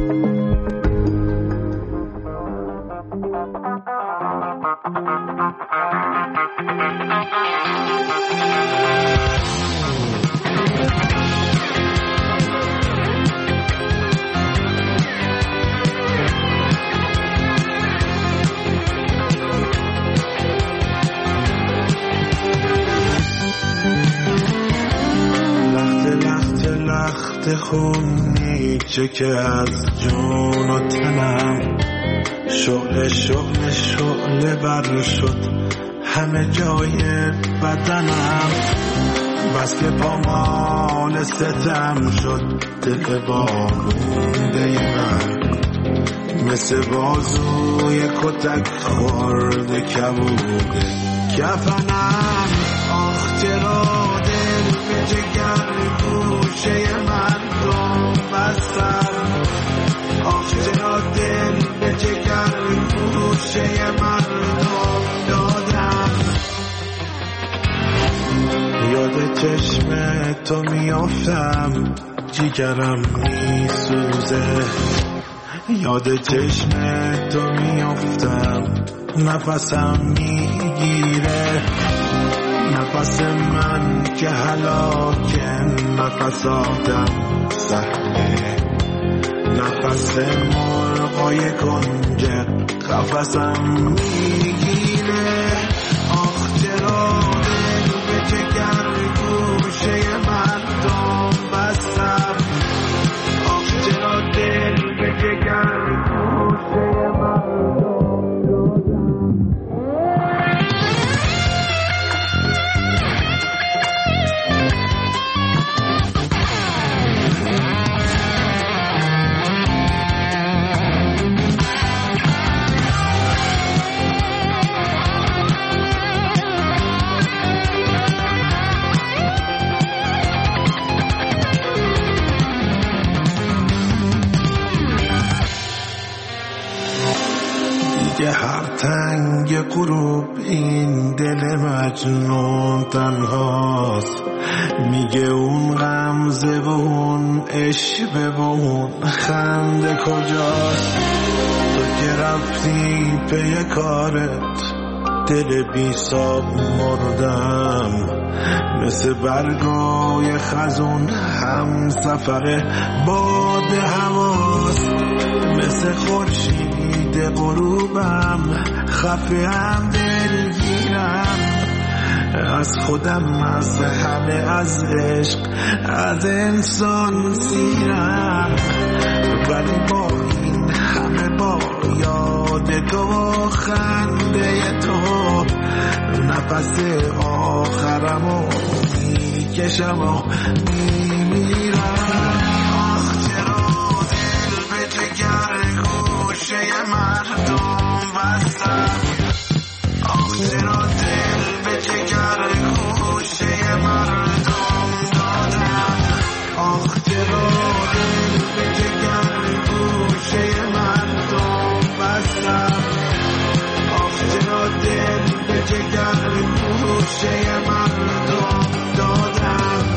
Speaker 11: خونی چه که از جون و تنم شعله شعله شعله بر شد همه جای بدنم بس که پامال ستم شد دل بارونده من مثل بازوی کتک خورده کبوده کفنم آخ چرا دل به جگر گوشه من دم بستم آخ چرا دل به جگر گوشه من دم دادم یاد چشم تو میافتم جیگرم میسوزه یاد چشم تو میافتم نفسم میگیره نفس من که هلاکه نفس آدم سهله نفس مرغای کنجه قفسم میگیره آخ چرا دل به جگر گوشه مردم بستم آخ چرا دل به جگر گوشه مردم دیگه هر تنگ غروب این دل مجنون تنهاست میگه اون غمزه و اون عشق و اون خنده کجاست تو که رفتی پی کارت دل بی ساب مردم مثل برگای خزون هم سفر باد هواست مثل خورشید غروبم خفه هم دلگیرم از خودم از همه از عشق از انسان سیرم ولی با این همه با یاد تو و خنده تو نفس آخرمو میکشم و میمیرم آخ چرا دل به جگر گوشه مردم بستم آخ چرا دل به جگر گوشه مردم چرا دل به جگر گوشه مردم بستم آخ چرا دل به جگر گوشه مردم دادم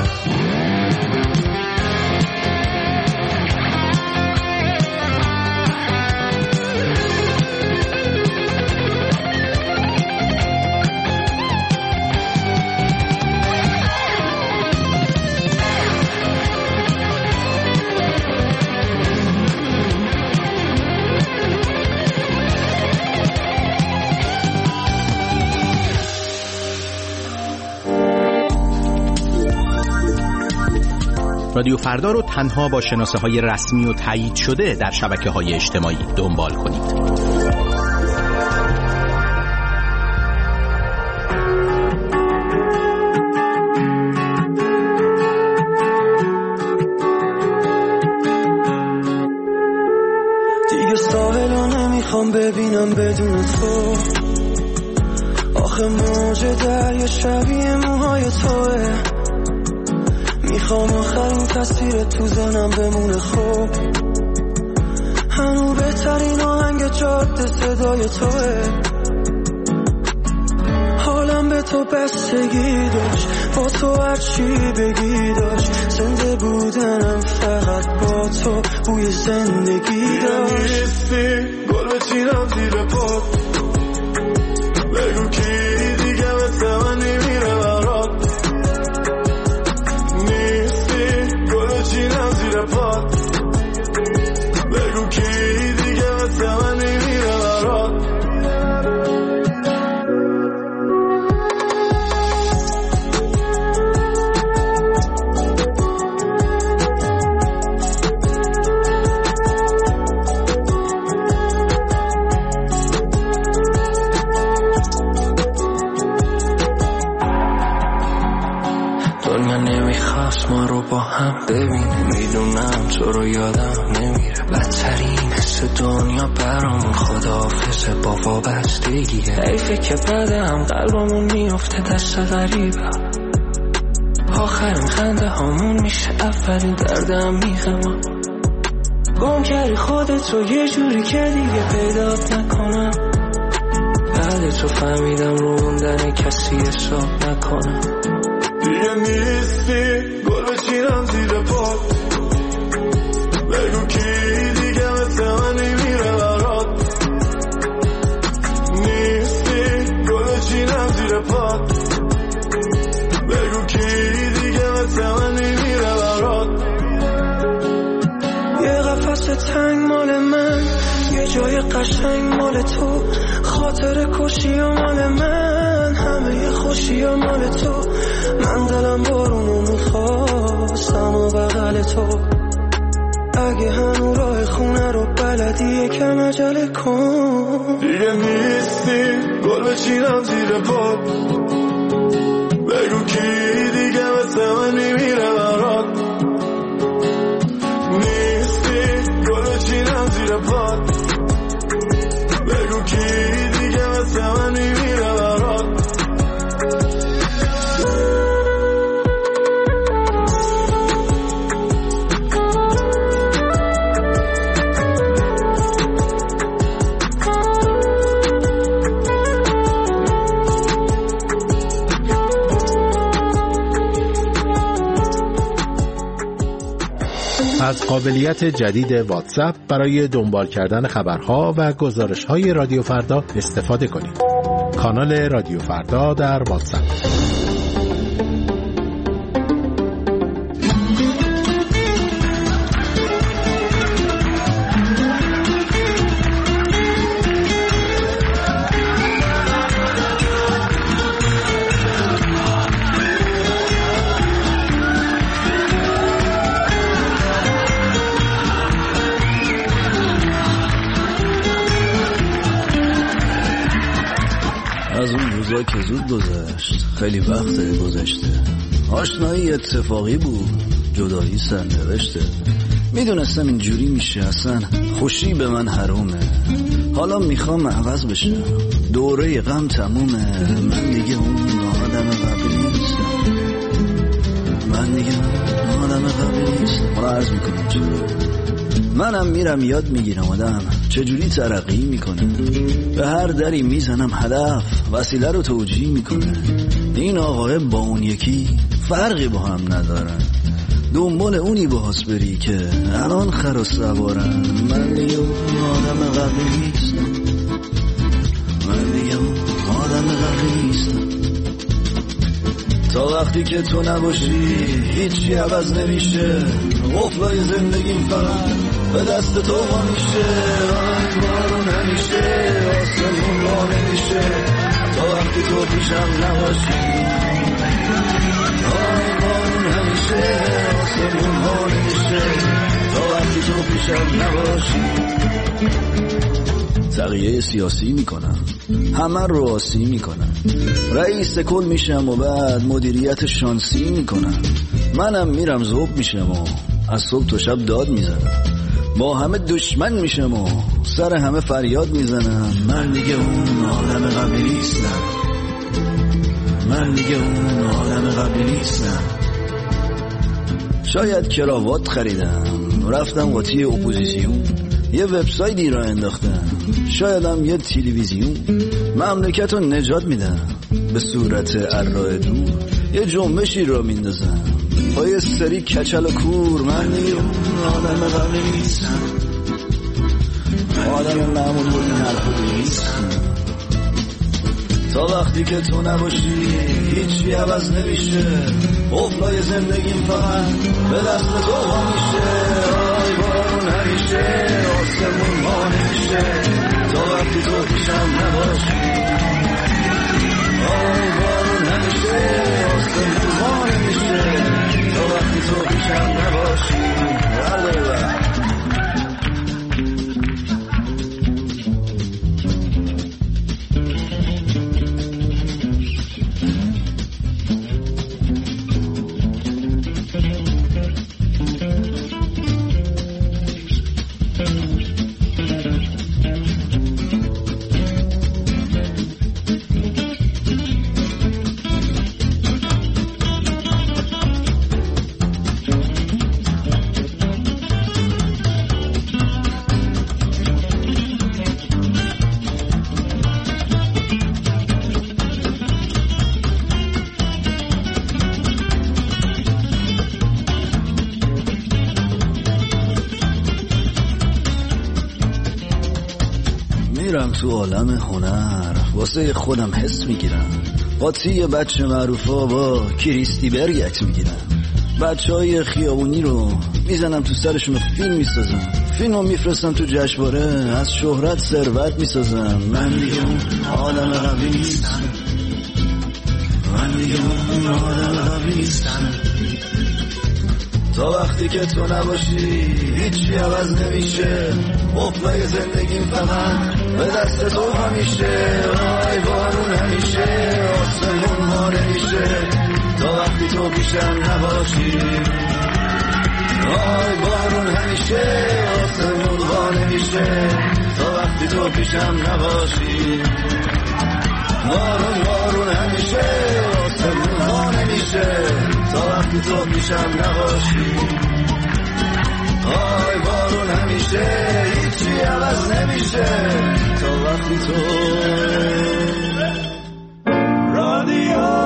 Speaker 12: رادیو فردا رو تنها با شناسه های رسمی و تایید شده در شبکه های اجتماعی دنبال کنید.
Speaker 13: دیگه ساحلو نمیخوام ببینم بدون تو، آخه موج دریا شبیه موهای توه، میخوام آخرین تصویر تو ذهنم بمونه. خوب هنو بهترین آهنگ جاده صدای توه، حالم به تو بستگی داشت، با تو هرچی بگی داشت، زنده بودنم فقط با تو بوی زندگی داشت. نیستی گل بچینم زیر پات، بگو کی دیگه مثل من نمیره برات، چینم زیر پات، بگو کی دیگه مثل من نمیره برات. دنیا نمیخواست ما رو با هم ببینه، میدونم تو رو یادم نمیره، بدترین حس دنیا برامون خداحافظه با وابستگیه. حیفه که بعد هم قلبمون میفته دست غریبه، آخرین خنده همون میشه اولین دردم میخما. گم کردی خودتو یه جوری که دیگه پیدات نکنم، بعد تو فهمیدم رو موندن کسی حساب نکنم. دیگه نیستی گل بچینم زیر پات، بگو کی دیگه مثل من نمیره برات، نیستی گل بچینم زیر پات، بگو کی دیگه مثل من نمیره برات. یه قفس تنگ مال من، یه جای قشنگ مال تو، خاطر کشی و مال من، همه ی خوشی و مال تو. من دلم بارونو میخواستم و بغل تو، اگه هنو راه خونه رو بلدی یکم عجله کن. دیگه نیستی گل بچینم زیر پات، بگو کی دیگه مثل من نمیره برات، نیستی گل بچینم زیر پات، بگو کی دیگه مثل من نمیره برات.
Speaker 12: از قابلیت جدید واتساپ برای دنبال کردن خبرها و گزارش‌های رادیو فردا استفاده کنید. کانال رادیو فردا در واتساپ.
Speaker 10: از اون روزا که زود گذشت، خیلی وقت گذشته، آشنایی اتفاقی بود، جدایی سرنوشته، میدونستم اینجوری میشه، اصلا خوشی به من حرومه، حالا میخوام عوض بشم، دوره غم تمومه، من دیگه اون آدم قبلی نیستم، من دیگه اون آدم قبلی نیستم.
Speaker 14: شما رو عرض میکنم چرا. منم میرم یاد میگیرم آدم چجوری ترقی میکنه، به هر دری میزنم هدف وسیله رو توجیه میکنه. این آقای با اون یکی فرقی با هم ندارن، دنبال اونی باهاس بری که الان خر و سوارن. من دیگه آدم قبلی نیستم، من دیگه آدم قبلی نیستم. تا وقتی که تو نباشی هیچی عوض نمیشه، قفلای زندگیم فقط به دست تو ها میشه. آی بارون همیشه آسمون ما نمیشه، تا وقتی تو پیشم نباشی. آی بارون همیشه آسمون ما نمیشه، تا وقتی تو پیشم نباشی. تغییر سیاسی میکنم، همه رو آسی میکنم، رئیس کل میشم و بعد مدیریت شانسی میکنم. منم میرم ذوب میشم و از صبح تا شب داد میزنم، با همه دشمن میشم و سر همه فریاد میزنم. من دیگه اون آدم قبلی نیستم، من دیگه اون آدم قبلی نیستم. شاید کراوات خریدم، رفتم قاطی اپوزیسیون، یه وبسایتی را انداختم، شایدم یه تلویزیون. مملکت رو نجات میدم به صورت ارائه دور، یه جنبشی را میندازم با یه سری کچل و کور. من دیگه آدم قبلی نیستم، آدم معمول بود این حرف نیستم. تا وقتی که تو نباشی هیچی عوض نمیشه، قفلای زندگیم فقط به دست تو ها میشه. آی بارون همیشه آسمون ما نمیشه، تا وقتی تو پیشم نباشی. آی بارون همیشه آسمون ما نمیشه، تا وقتی تو پیشم نباشی. میرم تو عالم هنر، واسه خودم حس میگیرم، قاطی بچه معروفا با کریستی برگت میگیرم. بچه های خیابونی رو میزنم تو سرشون و فیلم میسازم، فیلم رو میفرستم تو جشنواره، از شهرت ثروت میسازم. من دیگه اون آدم قبلی نیستم، من دیگه اون آدم قبلی نیستم. تا وقتی که تو نباشی هیچی عوض نمیشه، قفلای زندگیم فقط به دست تو همیشه. آی بارون همیشه آسمون ما نمیشه، تا وقتی تو پیشم نباشی. آی بارون همیشه آسمون ما نمیشه، تا وقتی تو پیشم نباشی. بارون بارون همیشه آسمون ما نمیشه، تا وقتی تو پیشم نباشی. آی بارون همیشه هیچی عوض نمیشه، تا وقتی تو رادیو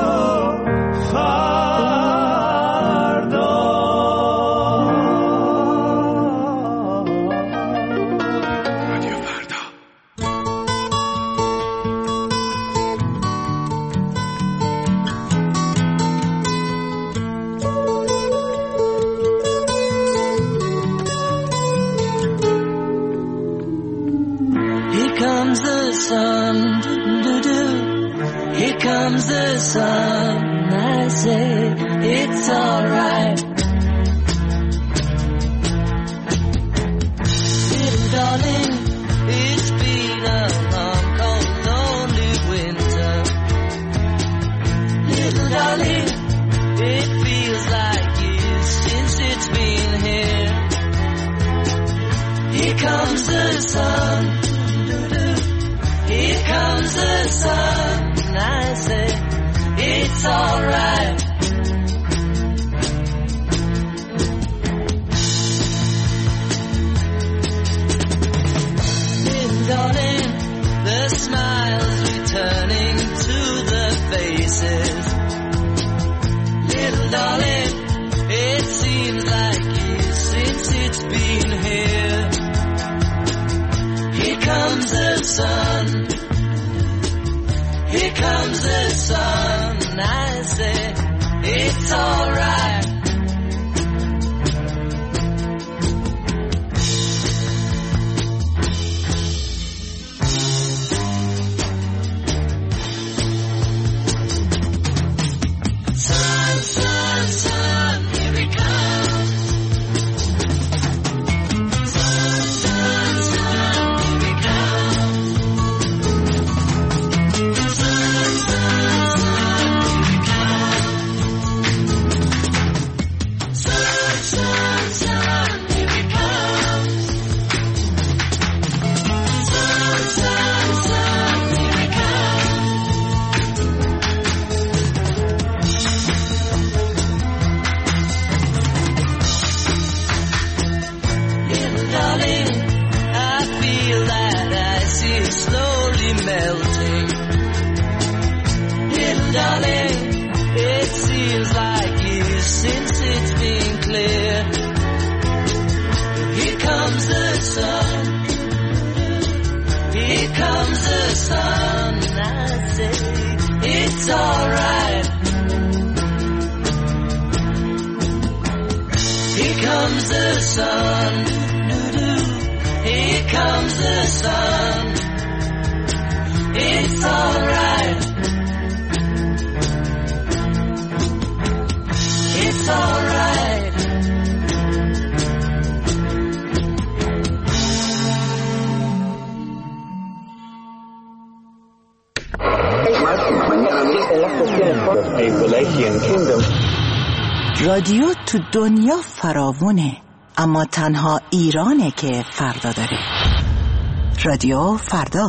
Speaker 9: comes the sun, I say it's alright. Little darling, it's been a long, cold, lonely winter. Little darling, it feels like years since it's been here. Here comes the sun, here comes the sun. I say it's alright. comes the sun, I say it's alright. Sun, sun, sun, here it comes. Sun, sun, sun, here it comes. Sun, sun, sun, here it comes. Sun, sun, sun, here it comes. Sun, sun, sun, here it comes. Little darling, I feel that ice is slowly melting. Little darling, it seems like years since it's been clear. Here comes the sun. Here comes the sun. I say it's alright. Here comes the sun. Here comes the sun. It's alright. It's alright.
Speaker 15: رادیو تو دنیا فراوونه، اما تنها ایرانه که فردا داره. رادیو فردا.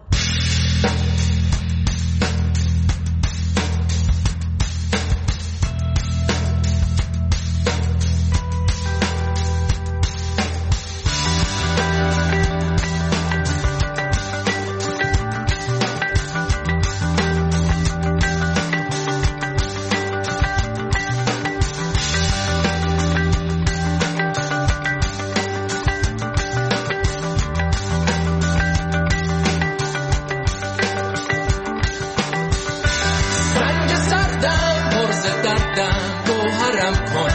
Speaker 11: سنگ سردم پرز دردم گوهرم کن.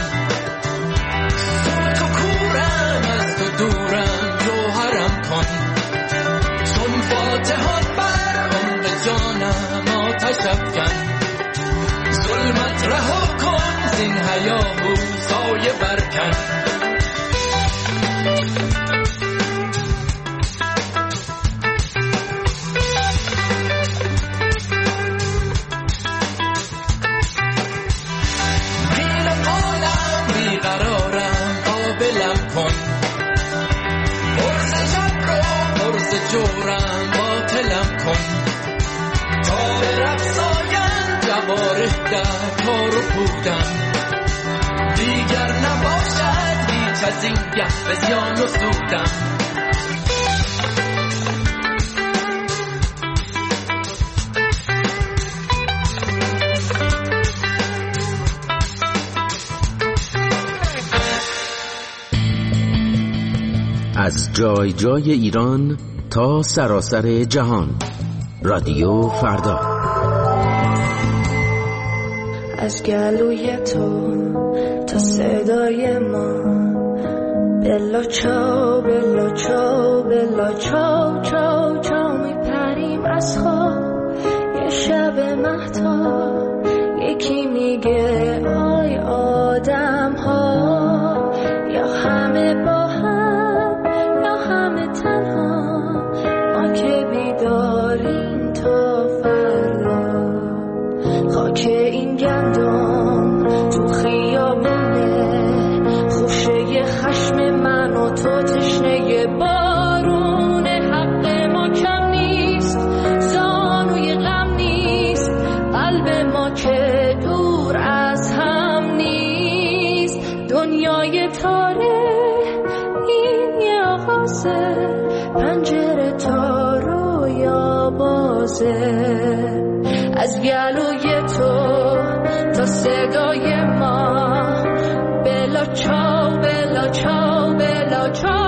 Speaker 11: تو کورم از تو دورم جوهرم کن. چون فاتحان بر عمر جانم آتش افکن. ظلمت رها کن زین هیاهو سایه برکن. بین قولم بیقرارم قابلم کن. پرز شب رو پرز جورم باطلم کن. تا به رفساین جوارح در کار و پودم. دیگر نباشد هیچ از این گه به زیان و سودم.
Speaker 16: از جای جای ایران تا سراسر جهان، رادیو فردا.
Speaker 17: از گلوی تو تا صدای ما، بلا چاو بلا چاو بلا چاو چاو چاو میپریم از خواب. یه شب مهتاب یکی میگه آی آدم ها، یا همه با هم یا همه تنها. ما که بیداریم تا فردا، خاک این گندم تو خیابونه، خوشه خشم من و تو تشنه بارونه. حق ما کم نیست، زانوی غم نیست، قلب ما که دور از هم نیست. دنیای تاره این یه آغازه، پنجره تا رویا بازه. از گلوی تو تا صدای ما، بلا چاو بلا چاو بلا چاو.